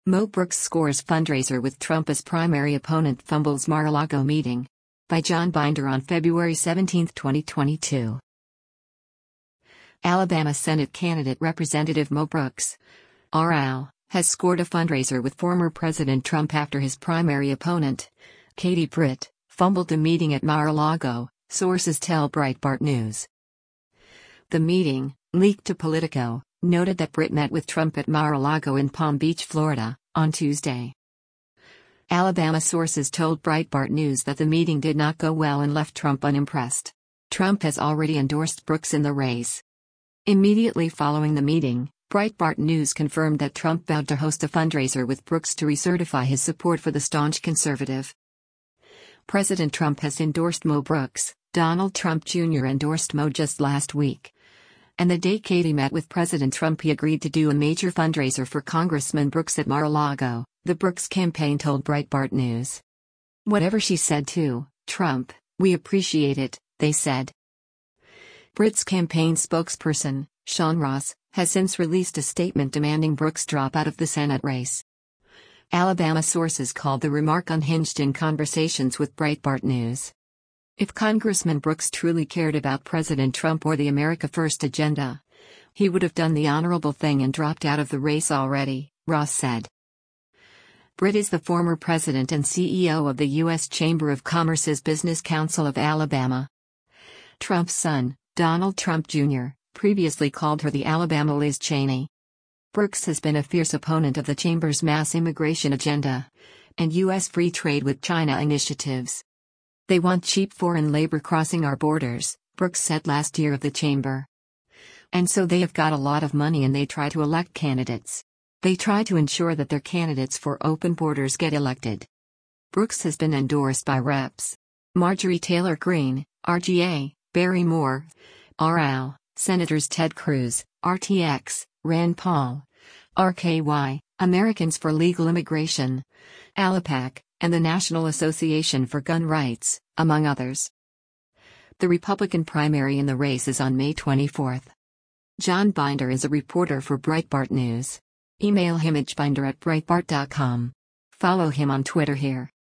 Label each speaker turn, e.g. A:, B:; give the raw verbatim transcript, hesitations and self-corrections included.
A: Mo Brooks scores fundraiser with Trump as primary opponent, fumbles Mar-a-Lago meeting. By John Binder on February seventeenth, twenty twenty-two. Alabama Senate candidate Representative Mo Brooks, R L, has scored a fundraiser with former President Trump after his primary opponent, Katie Britt, fumbled a meeting at Mar-a-Lago, sources tell Breitbart News. The meeting, leaked to Politico, noted that Britt met with Trump at Mar-a-Lago in Palm Beach, Florida, on Tuesday. Alabama sources told Breitbart News that the meeting did not go well and left Trump unimpressed. Trump has already endorsed Brooks in the race. Immediately following the meeting, Breitbart News confirmed that Trump vowed to host a fundraiser with Brooks to recertify his support for the staunch conservative. President Trump has endorsed Mo Brooks. Donald Trump Junior endorsed Mo just last week. And the day Katie met with President Trump, he agreed to do a major fundraiser for Congressman Brooks at Mar-a-Lago, the Brooks campaign told Breitbart News. Whatever she said to Trump, we appreciate it, they said. Britt's campaign spokesperson, Sean Ross, has since released a statement demanding Brooks drop out of the Senate race. Alabama sources called the remark unhinged in conversations with Breitbart News. If Congressman Brooks truly cared about President Trump or the America First agenda, he would have done the honorable thing and dropped out of the race already, Ross said. Britt is the former president and C E O of the U S Chamber of Commerce's Business Council of Alabama. Trump's son, Donald Trump Junior, previously called her the Alabama Liz Cheney. Brooks has been a fierce opponent of the Chamber's mass immigration agenda and U S free trade with China initiatives. They want cheap foreign labor crossing our borders, Brooks said last year of the Chamber. And so they have got a lot of money and they try to elect candidates. They try to ensure that their candidates for open borders get elected. Brooks has been endorsed by Reps Marjorie Taylor Greene, R G A, Barry Moore, R L, Senators Ted Cruz, R T X, Rand Paul, R K Y, Americans for Legal Immigration, ALAPAC, and the National Association for Gun Rights, among others. The Republican primary in the race is on May twenty-fourth. John Binder is a reporter for Breitbart News. Email him at binder at breitbart dot com. Follow him on Twitter here.